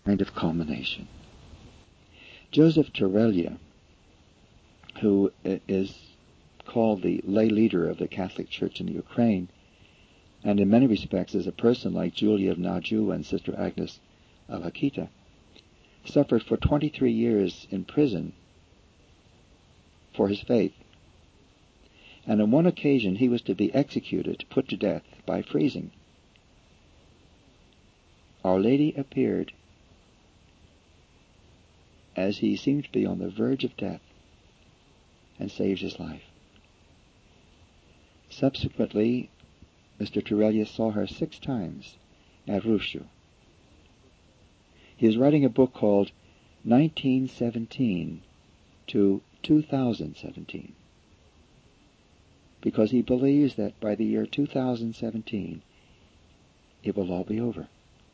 kind of culmination. Joseph Torellia, who is called the lay leader of the Catholic Church in the Ukraine, and in many respects is a person like Julia of Naju and Sister Agnes of Akita, suffered for 23 years in prison for his faith. And on one occasion he was to be executed, put to death by freezing. Our Lady appeared as he seemed to be on the verge of death and saved his life. Subsequently, Mr. Torellia saw her 6 times at Rushu. He is writing a book called 1917 to 2017 because he believes that by the year 2017 it will all be over.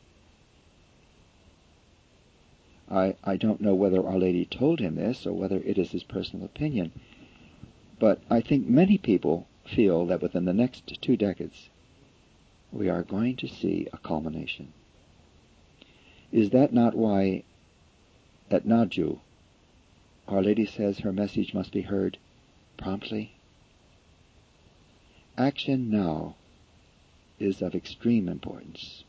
I don't know whether Our Lady told him this or whether it is his personal opinion, but I think many people feel that within the next 2 decades we are going to see a culmination. Is that not why at Naju Our Lady says her message must be heard promptly? Action now is of extreme importance.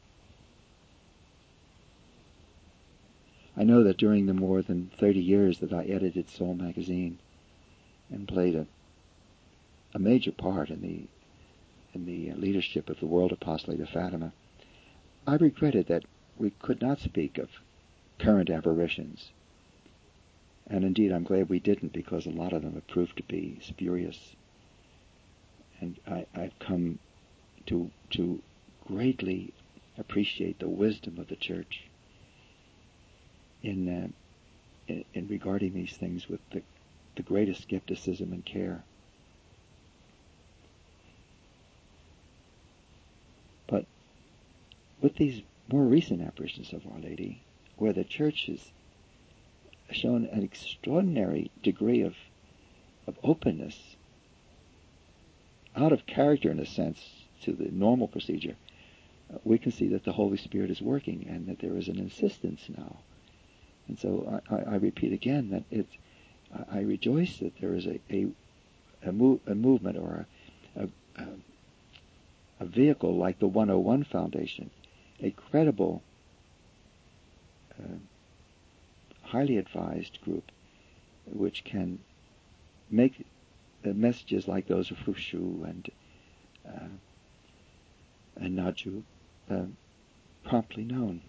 I know that during the more than 30 years that I edited Soul magazine and played a major part in the leadership of the World Apostolate of Fatima, I regretted that we could not speak of current apparitions. And indeed, I'm glad we didn't, because a lot of them have proved to be spurious. And I've come to greatly appreciate the wisdom of the Church in regarding these things with the greatest skepticism and care. But with these more recent apparitions of Our Lady, where the Church has shown an extraordinary degree of openness, out of character in a sense to the normal procedure, we can see that the Holy Spirit is working and that there is an insistence now. And so I repeat again that I rejoice that there is a movement or a vehicle like the 101 Foundation, a credible, highly advised group which can make messages like those of Rushu and Naju promptly known.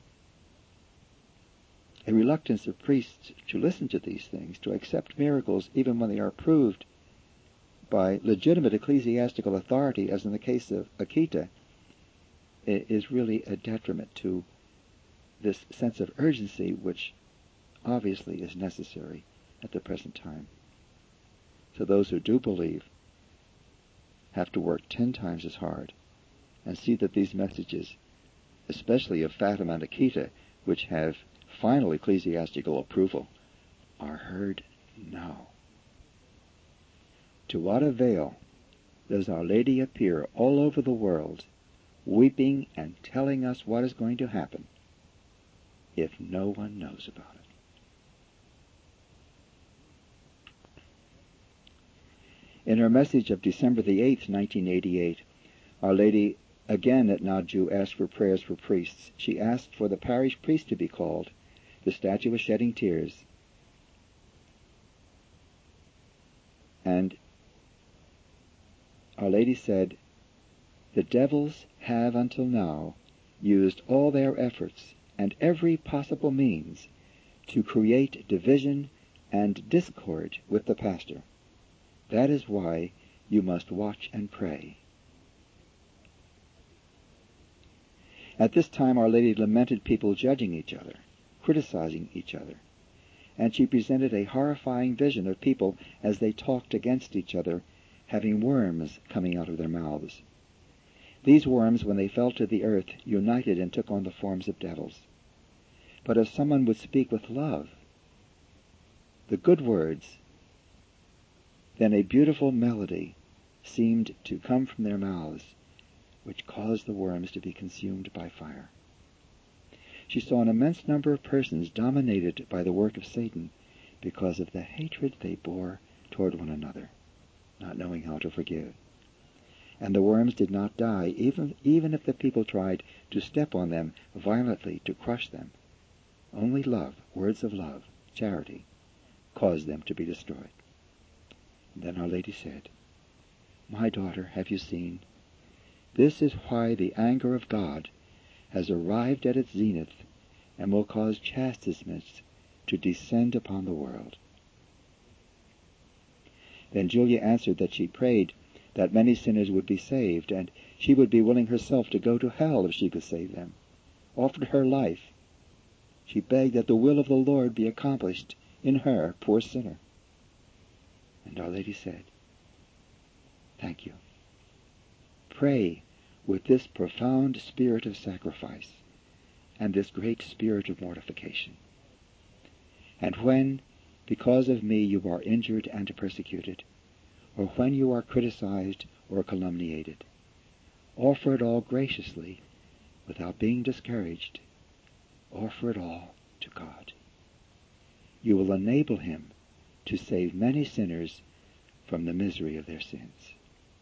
A reluctance of priests to listen to these things, to accept miracles even when they are approved by legitimate ecclesiastical authority, as in the case of Akita, is really a detriment to this sense of urgency which obviously is necessary at the present time. So those who do believe have to work 10 times as hard and see that these messages, especially of Fatima and Akita, which have final ecclesiastical approval, are heard now. To what avail does Our Lady appear all over the world, weeping and telling us what is going to happen, if no one knows about it? In her message of December the 8th, 1988, Our Lady again at Naju asked for prayers for priests. She asked for the parish priest to be called. The statue was shedding tears. And Our Lady said, "The devils have until now used all their efforts and every possible means to create division and discord with the pastor. That is why you must watch and pray." At this time, Our Lady lamented people judging each other, criticizing each other, and she presented a horrifying vision of people as they talked against each other, having worms coming out of their mouths. These worms, when they fell to the earth, united and took on the forms of devils. But if someone would speak with love, the good words, then a beautiful melody seemed to come from their mouths, which caused the worms to be consumed by fire. she saw an immense number of persons dominated by the work of Satan because of the hatred they bore toward one another, not knowing how to forgive. And the worms did not die, even if the people tried to step on them violently to crush them. Only love, words of love, charity, caused them to be destroyed. And then Our Lady said, "My daughter, have you seen? This is why the anger of God has arrived at its zenith and will cause chastisements to descend upon the world." Then Julia answered that she prayed that many sinners would be saved, and she would be willing herself to go to hell if she could save them. Offered her life. She begged that the will of the Lord be accomplished in her, poor sinner. And Our Lady said, "Thank you. Pray with this profound spirit of sacrifice and this great spirit of mortification. And when, because of me, you are injured and persecuted, or when you are criticized or calumniated, offer it all graciously, without being discouraged. Offer it all to God. You will enable him to save many sinners from the misery of their sins."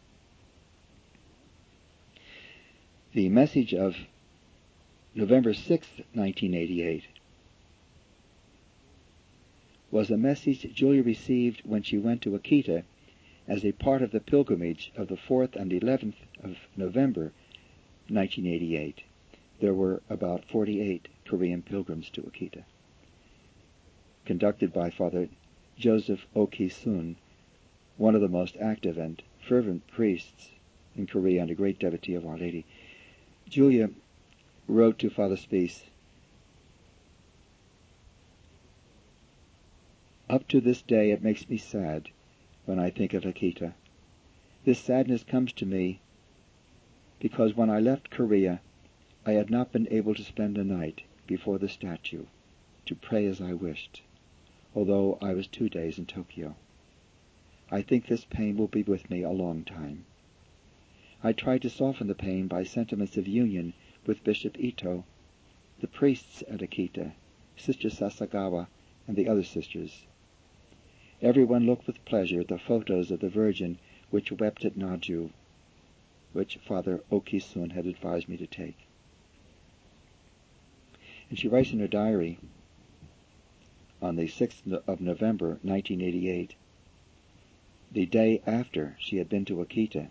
The message of November 6th, 1988, was a message Julia received when she went to Akita as a part of the pilgrimage of the 4th and 11th of November 1988. There were about 48 Korean pilgrims to Akita, conducted by Father Joseph Oki-sun, one of the most active and fervent priests in Korea and a great devotee of Our Lady. Julia wrote to Father Spies, "Up to this day it makes me sad when I think of Akita. This sadness comes to me because when I left Korea I had not been able to spend a night before the statue to pray as I wished, although I was 2 days in Tokyo. I think this pain will be with me a long time. I tried to soften the pain by sentiments of union with Bishop Ito, the priests at Akita, Sister Sasagawa, and the other sisters. Everyone looked with pleasure at the photos of the Virgin which wept at Naju, which Father Oki-sun had advised me to take." And she writes in her diary on the 6th of November, 1988, the day after she had been to Akita,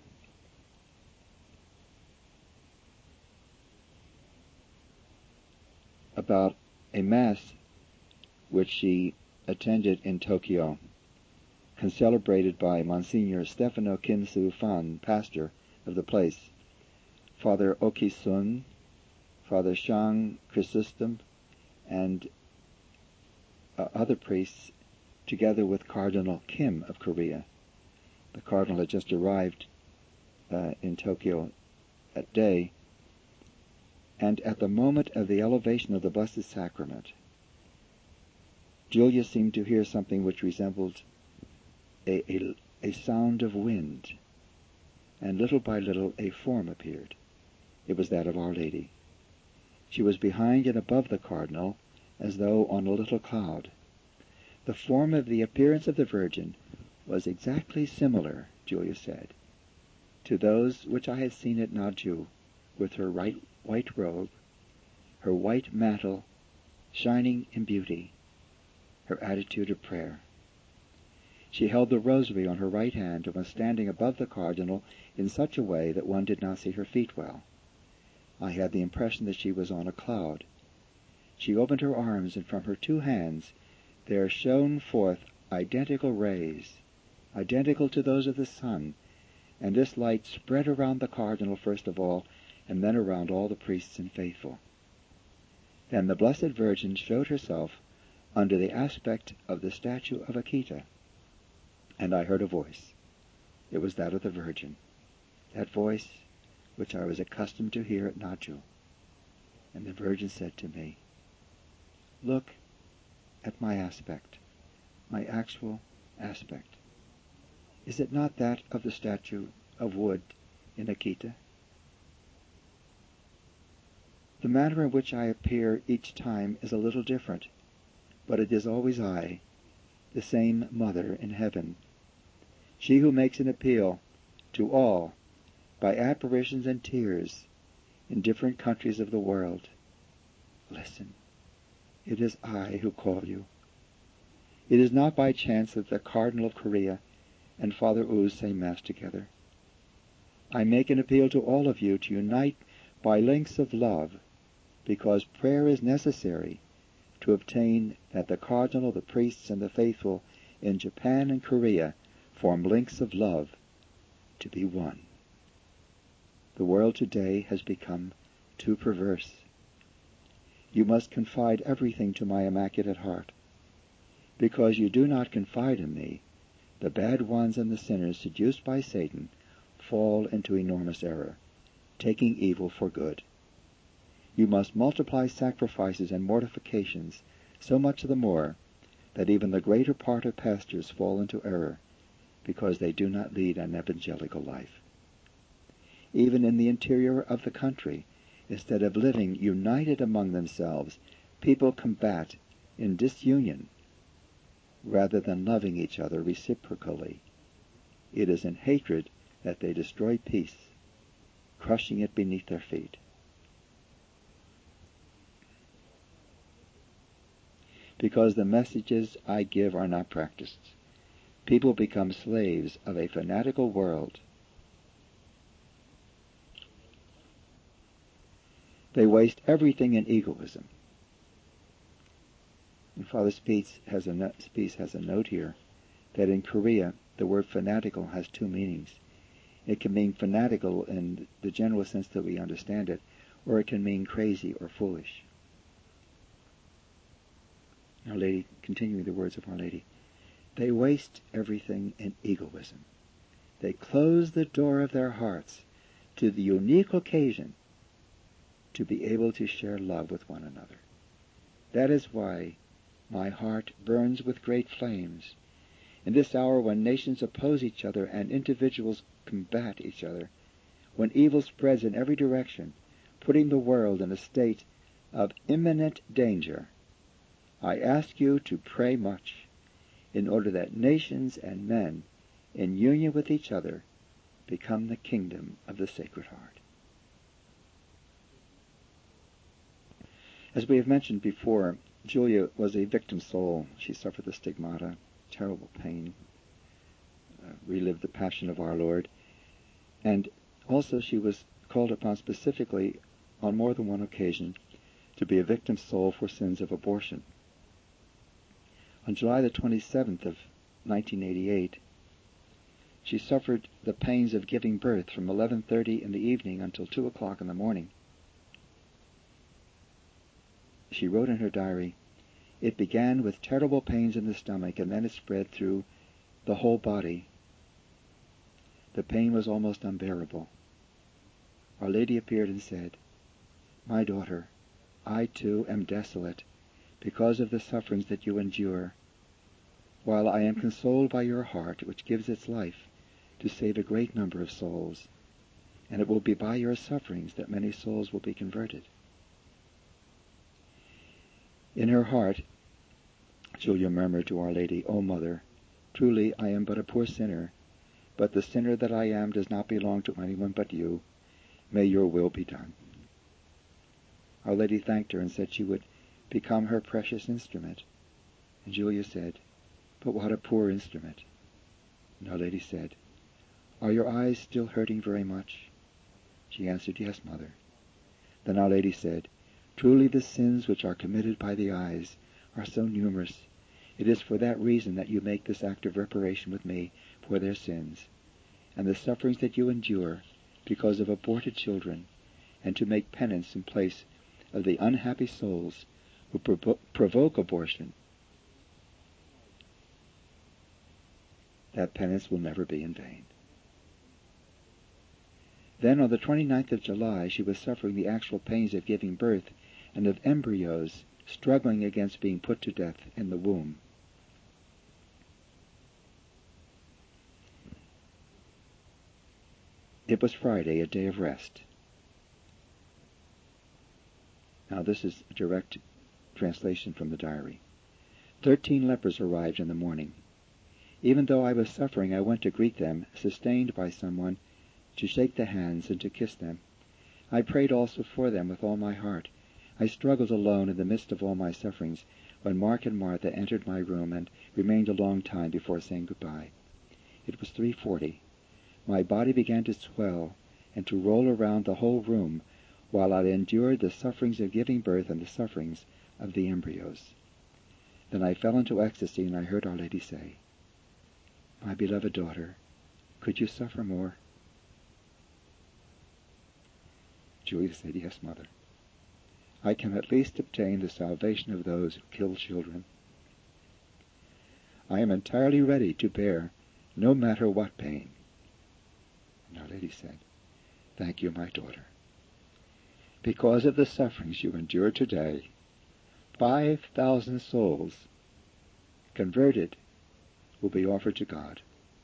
about a Mass which she attended in Tokyo, concelebrated by Monsignor Stefano Kinsu Fan, pastor of the place, Father Oki-sun, Father Shang Chrysostom, and other priests, together with Cardinal Kim of Korea. The Cardinal had just arrived in Tokyo that day, and at the moment of the elevation of the Blessed Sacrament, Julia seemed to hear something which resembled a sound of wind, and little by little a form appeared. It was that of Our Lady. She was behind and above the Cardinal, as though on a little cloud. The form of the appearance of the Virgin was exactly similar, Julia said, to those which I had seen at Naju, with her white robe, her white mantle shining in beauty, her attitude of prayer. She held the rosary on her right hand and was standing above the Cardinal in such a way that one did not see her feet well. I had the impression that she was on a cloud. She opened her arms, and from her 2 hands there shone forth identical rays, identical to those of the sun, and this light spread around the Cardinal first of all, and then around all the priests and faithful. Then the Blessed Virgin showed herself under the aspect of the statue of Akita, and I heard a voice. It was that of the Virgin, that voice which I was accustomed to hear at Naju. And the Virgin said to me, "Look at my aspect, my actual aspect. Is it not that of the statue of wood in Akita?" The manner in which I appear each time is a little different, but it is always I, the same Mother in heaven, she who makes an appeal to all by apparitions and tears in different countries of the world. Listen, it is I who call you. It is not by chance that the Cardinal of Korea and Father Uz say Mass together. I make an appeal to all of you to unite by links of love, because prayer is necessary to obtain that the Cardinal, the priests, and the faithful in Japan and Korea form links of love to be one. The world today has become too perverse. You must confide everything to my Immaculate Heart. Because you do not confide in me, the bad ones and the sinners seduced by Satan fall into enormous error, taking evil for good. You must multiply sacrifices and mortifications so much the more that even the greater part of pastors fall into error, because they do not lead an evangelical life. Even in the interior of the country, instead of living united among themselves, people combat in disunion rather than loving each other reciprocally. It is in hatred that they destroy peace, crushing it beneath their feet. Because the messages I give are not practiced, people become slaves of a fanatical world. They waste everything in egoism. And Father Spies has a note here that in Korea the word fanatical has two meanings. It can mean fanatical in the general sense that we understand it, or it can mean crazy or foolish. Our Lady, continuing the words of Our Lady, they waste everything in egoism. They close the door of their hearts to the unique occasion to be able to share love with one another. That is why my heart burns with great flames in this hour when nations oppose each other and individuals combat each other, when evil spreads in every direction, putting the world in a state of imminent danger. I ask you to pray much in order that nations and men, in union with each other, become the kingdom of the Sacred Heart. As we have mentioned before, Julia was a victim soul. She suffered the stigmata, terrible pain, relived the passion of our Lord, and also she was called upon specifically on more than one occasion to be a victim soul for sins of abortion. On July the 27th of 1988, she suffered the pains of giving birth from 11:30 in the evening until 2 o'clock in the morning. She wrote in her diary, "It began with terrible pains in the stomach, and then it spread through the whole body. The pain was almost unbearable. Our Lady appeared and said, 'My daughter, I too am desolate because of the sufferings that you endure, while I am consoled by your heart, which gives its life to save a great number of souls, and it will be by your sufferings that many souls will be converted.'" In her heart, Julia murmured to Our Lady, "O Mother, truly I am but a poor sinner, but the sinner that I am does not belong to anyone but you. May your will be done." Our Lady thanked her and said she would become her precious instrument. And Julia said, "But what a poor instrument." And Our Lady said, "Are your eyes still hurting very much?" She answered, "Yes, Mother." Then Our Lady said, "Truly the sins which are committed by the eyes are so numerous. It is for that reason that you make this act of reparation with me for their sins, and the sufferings that you endure because of aborted children, and to make penance in place of the unhappy souls who provoke abortion. That penance will never be in vain." Then on the 29th of July she was suffering the actual pains of giving birth and of embryos struggling against being put to death in the womb. It was Friday, a day of rest. Now this is a direct translation from the diary. 13 lepers arrived in the morning. Even though I was suffering, I went to greet them, sustained by someone, to shake the hands and to kiss them. I prayed also for them with all my heart. I struggled alone in the midst of all my sufferings, when Mark and Martha entered my room and remained a long time before saying goodbye. It was 3:40. My body began to swell and to roll around the whole room, while I endured the sufferings of giving birth and the sufferings of the embryos. Then I fell into ecstasy, and I heard Our Lady say, "My beloved daughter, could you suffer more?" Julia said, "Yes, Mother. I can at least obtain the salvation of those who kill children. I am entirely ready to bear no matter what pain." And Our Lady said, "Thank you, my daughter. Because of the sufferings you endure today, 5,000 souls converted will be offered to God.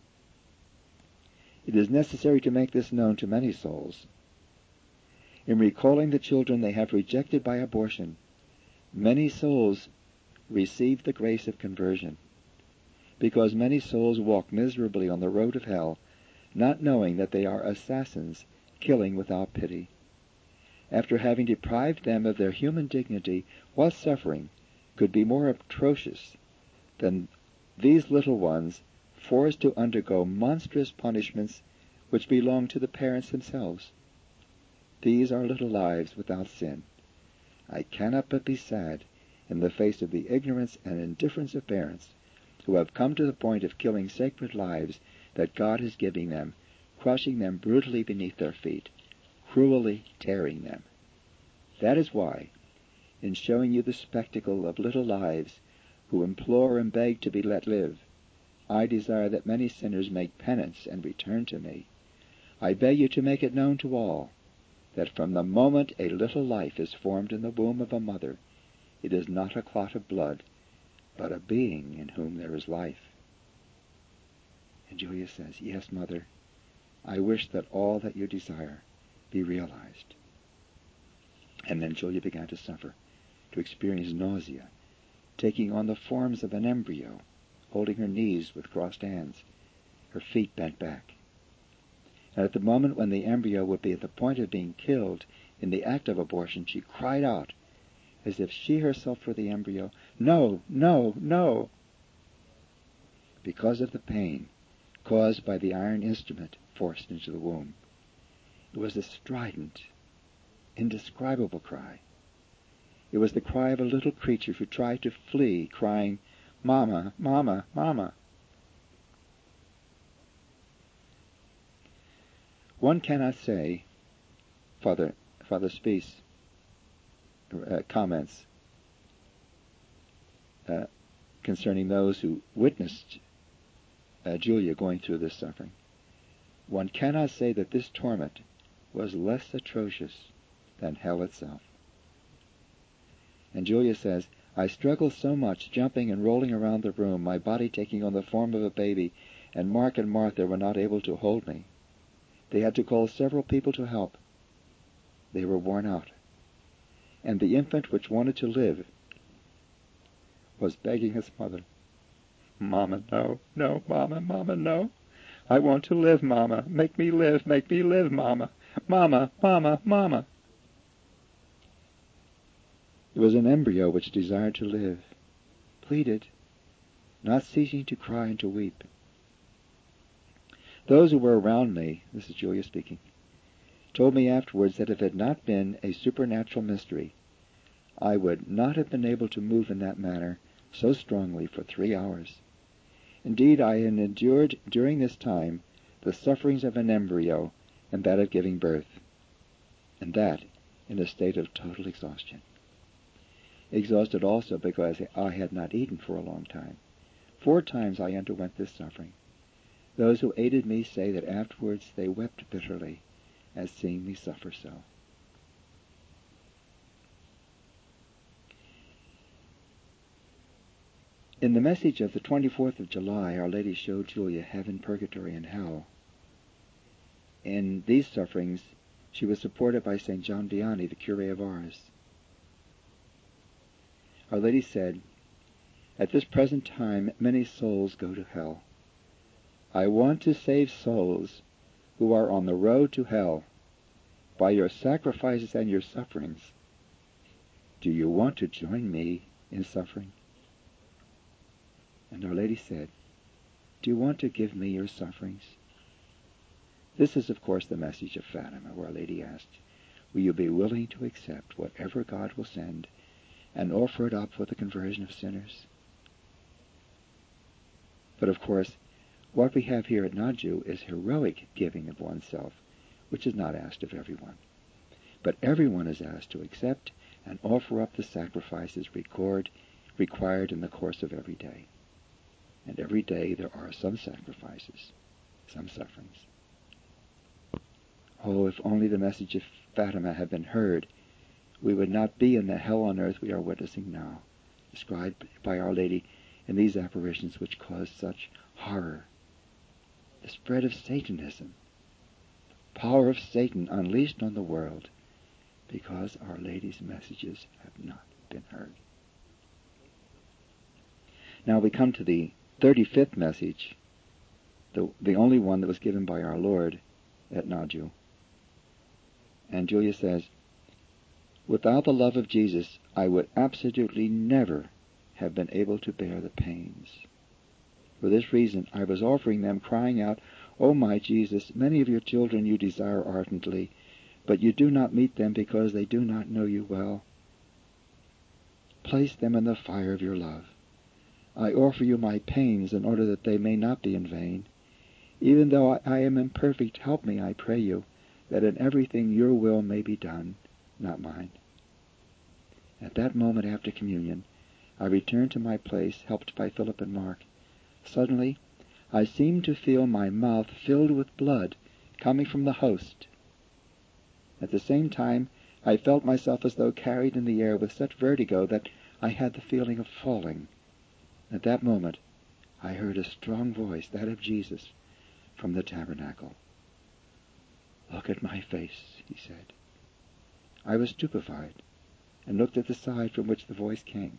It is necessary to make this known to many souls. In recalling the children they have rejected by abortion, many souls receive the grace of conversion, because many souls walk miserably on the road of hell, not knowing that they are assassins killing without pity. After having deprived them of their human dignity, what suffering could be more atrocious than these little ones forced to undergo monstrous punishments which belong to the parents themselves? These are little lives without sin. I cannot but be sad in the face of the ignorance and indifference of parents who have come to the point of killing sacred lives that God is giving them, crushing them brutally beneath their feet, cruelly tearing them. That is why, in showing you the spectacle of little lives who implore and beg to be let live, I desire that many sinners make penance and return to me. I beg you to make it known to all that from the moment a little life is formed in the womb of a mother, it is not a clot of blood, but a being in whom there is life." And Julia says, "Yes, Mother, I wish that all that you desire be realized." And then Julia began to suffer, to experience nausea, taking on the forms of an embryo, holding her knees with crossed hands, her feet bent back. And at the moment when the embryo would be at the point of being killed in the act of abortion, she cried out, as if she herself were the embryo, "No, no, no!" because of the pain caused by the iron instrument forced into the womb. It was a strident, indescribable cry. It was the cry of a little creature who tried to flee, crying, "Mama, Mama, Mama." One cannot say, Father Spies comments concerning those who witnessed Julia going through this suffering. One cannot say that this torment was less atrocious than hell itself. And Julia says, "I struggled so much, jumping and rolling around the room, my body taking on the form of a baby, and Mark and Martha were not able to hold me. They had to call several people to help. They were worn out. And the infant which wanted to live was begging its mother, 'Mama, no, no, Mama, Mama, no. I want to live, Mama. Make me live, Mama. Mama, Mama, Mama.' It was an embryo which desired to live, pleaded, not ceasing to cry and to weep. Those who were around me," this is Julia speaking, "told me afterwards that if it had not been a supernatural mystery, I would not have been able to move in that manner so strongly for 3 hours. Indeed, I had endured during this time the sufferings of an embryo and that of giving birth, and that in a state of total exhaustion. Exhausted also because I had not eaten for a long time. 4 times I underwent this suffering. Those who aided me say that afterwards they wept bitterly at seeing me suffer so." In the message of the 24th of July, Our Lady showed Julia heaven, purgatory, and hell. In these sufferings, she was supported by St. John Vianney, the Curé of Ars. Our Lady said, "At this present time many souls go to hell. I want to save souls who are on the road to hell by your sacrifices and your sufferings. Do you want to join me in suffering?" And Our Lady said, "Do you want to give me your sufferings?" This is, of course, the message of Fatima, where Our Lady asked, will you be willing to accept whatever God will send and offer it up for the conversion of sinners? But, of course, what we have here at Naju is heroic giving of oneself, which is not asked of everyone. But everyone is asked to accept and offer up the sacrifices required in the course of every day. And every day there are some sacrifices, some sufferings. Oh, if only the message of Fatima had been heard, we would not be in the hell on earth we are witnessing now, described by Our Lady in these apparitions which cause such horror. The spread of Satanism, the power of Satan unleashed on the world, because Our Lady's messages have not been heard. Now we come to the 35th message, the only one that was given by our Lord at Naju. And Julia says, without the love of Jesus, I would absolutely never have been able to bear the pains. For this reason, I was offering them, crying out, O my Jesus, many of your children you desire ardently, but you do not meet them because they do not know you well. Place them in the fire of your love. I offer you my pains in order that they may not be in vain. Even though I am imperfect, help me, I pray you, that in everything your will may be done, not mine. At that moment after communion, I returned to my place, helped by Philip and Mark. Suddenly, I seemed to feel my mouth filled with blood coming from the host. At the same time, I felt myself as though carried in the air with such vertigo that I had the feeling of falling. At that moment, I heard a strong voice, that of Jesus, from the tabernacle. Look at my face, he said. I was stupefied, and looked at the side from which the voice came.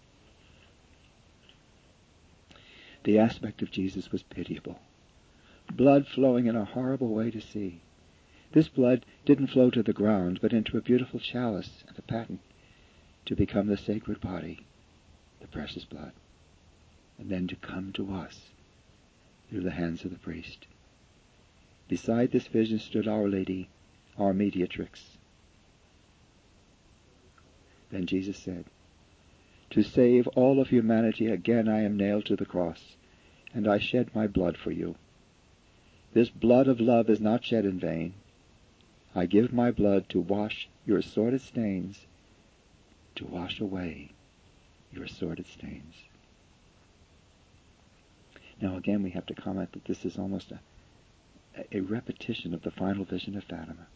The aspect of Jesus was pitiable. Blood flowing in a horrible way to see. This blood didn't flow to the ground, but into a beautiful chalice and a paten, to become the sacred body, the precious blood, and then to come to us through the hands of the priest. Beside this vision stood Our Lady, our mediatrix. Then Jesus said, to save all of humanity, again I am nailed to the cross, and I shed my blood for you. This blood of love is not shed in vain. I give my blood to wash your sordid stains, to wash away your sordid stains. Now again we have to comment that this is almost a repetition of the final vision of Fatima.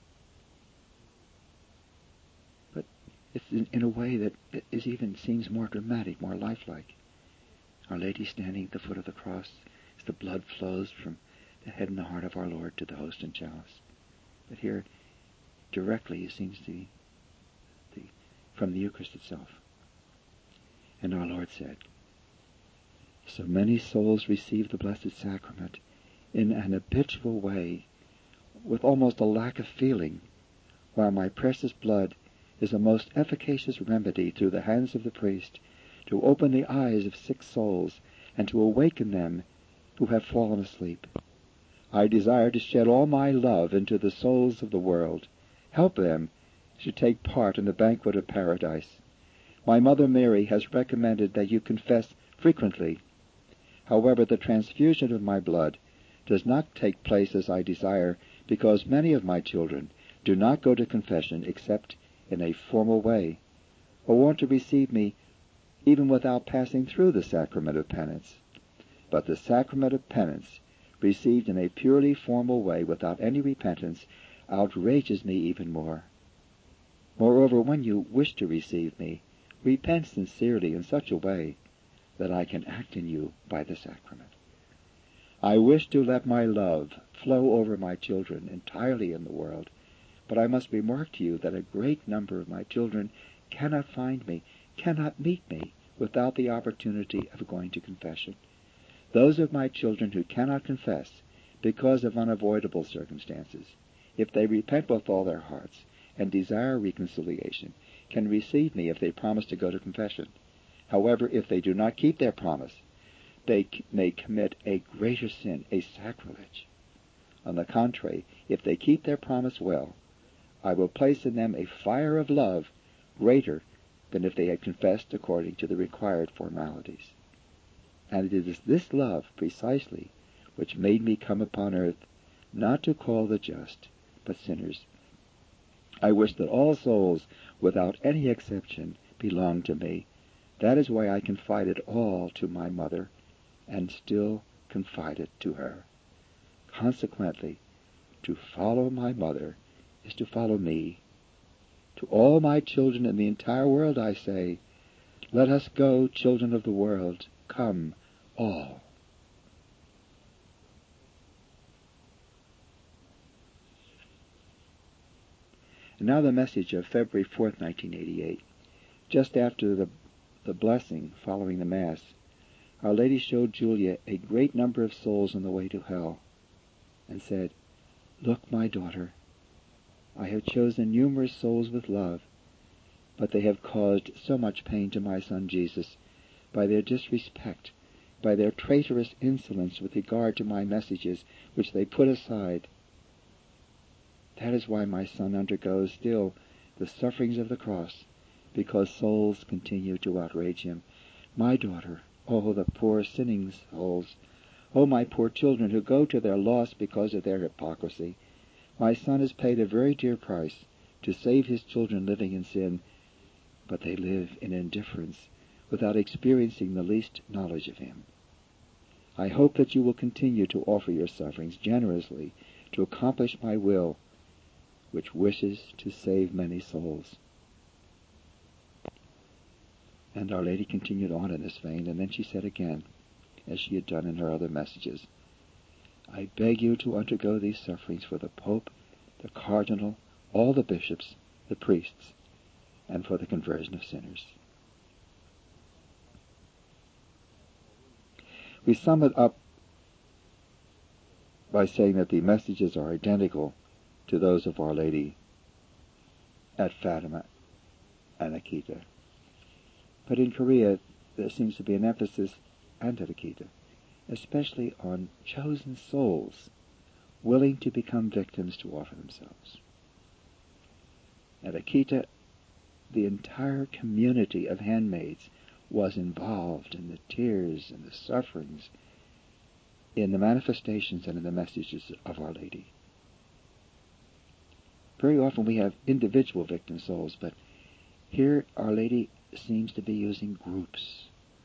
But it's in a way that is even seems more dramatic, more lifelike. Our Lady standing at the foot of the cross as the blood flows from the head and the heart of our Lord to the host and chalice. But here, directly, it seems to be from the Eucharist itself. And our Lord said, so many souls receive the Blessed Sacrament in an habitual way, with almost a lack of feeling, while my precious blood is a most efficacious remedy through the hands of the priest to open the eyes of sick souls and to awaken them who have fallen asleep. I desire to shed all my love into the souls of the world, help them to take part in the banquet of paradise. My Mother Mary has recommended that you confess frequently. However, the transfusion of my blood does not take place as I desire, because many of my children do not go to confession except in a formal way, or want to receive me even without passing through the sacrament of penance. But the sacrament of penance, received in a purely formal way without any repentance, outrages me even more. Moreover, when you wish to receive me, repent sincerely in such a way that I can act in you by the sacrament. I wish to let my love flow over my children entirely in the world, but I must remark to you that a great number of my children cannot find me, cannot meet me without the opportunity of going to confession. Those of my children who cannot confess because of unavoidable circumstances, if they repent with all their hearts and desire reconciliation, can receive me if they promise to go to confession. However, if they do not keep their promise, they may commit a greater sin, a sacrilege. On the contrary, if they keep their promise well, I will place in them a fire of love greater than if they had confessed according to the required formalities. And it is this love, precisely, which made me come upon earth, not to call the just, but sinners. I wish that all souls, without any exception, belong to me. That is why I confide it all to my mother, and still confide it to her. Consequently, to follow my mother is to follow me. To all my children in the entire world I say, let us go, children of the world, come, all. And now the message of February 4th, 1988. Just after the blessing following the Mass, Our Lady showed Julia a great number of souls on the way to hell, and said, "Look, my daughter, I have chosen numerous souls with love, but they have caused so much pain to my son Jesus by their disrespect, by their traitorous insolence with regard to my messages, which they put aside. That is why my son undergoes still the sufferings of the cross, because souls continue to outrage him. My daughter, oh, the poor sinning souls, oh, my poor children who go to their loss because of their hypocrisy. My son has paid a very dear price to save his children living in sin, but they live in indifference without experiencing the least knowledge of him. I hope that you will continue to offer your sufferings generously to accomplish my will, which wishes to save many souls." And Our Lady continued on in this vein, and then she said again, as she had done in her other messages, "I beg you to undergo these sufferings for the Pope, the Cardinal, all the bishops, the priests, and for the conversion of sinners." We sum it up by saying that the messages are identical to those of Our Lady at Fatima and Akita. But in Korea, there seems to be an emphasis, and at Akita, especially on chosen souls willing to become victims to offer themselves. At Akita, the entire community of handmaids was involved in the tears and the sufferings, in the manifestations and in the messages of Our Lady. Very often we have individual victim souls, but here Our Lady seems to be using groups,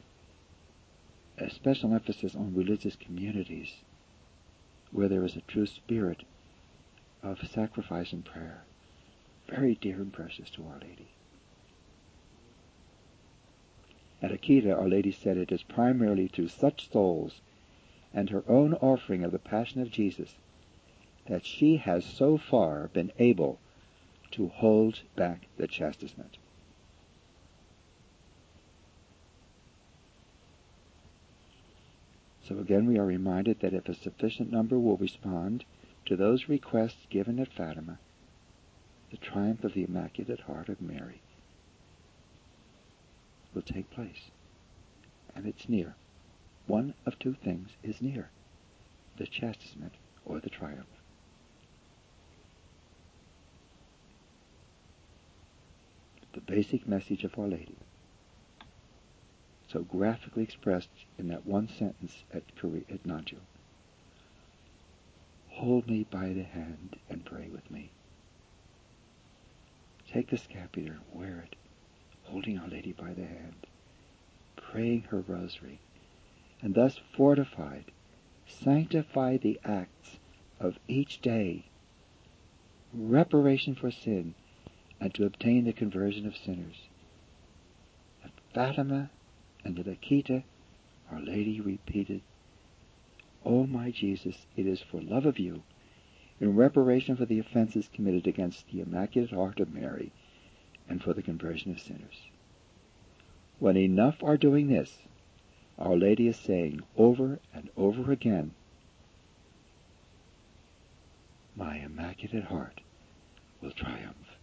a special emphasis on religious communities where there is a true spirit of sacrifice and prayer, very dear and precious to Our Lady. At Akita, Our Lady said it is primarily through such souls and her own offering of the Passion of Jesus that she has so far been able to hold back the chastisement. So again we are reminded that if a sufficient number will respond to those requests given at Fatima, the triumph of the Immaculate Heart of Mary will take place. And it's near. One of two things is near: the chastisement or the triumph. The basic message of Our Lady, so graphically expressed in that one sentence at Nanju: "Hold me by the hand and pray with me." Take the scapular, wear it, holding Our Lady by the hand, praying her rosary, and thus fortified, sanctify the acts of each day, reparation for sin, and to obtain the conversion of sinners. At Fatima and at Akita, Our Lady repeated, "O my Jesus, it is for love of you, in reparation for the offenses committed against the Immaculate Heart of Mary, and for the conversion of sinners." When enough are doing this, Our Lady is saying over and over again, my Immaculate Heart will triumph.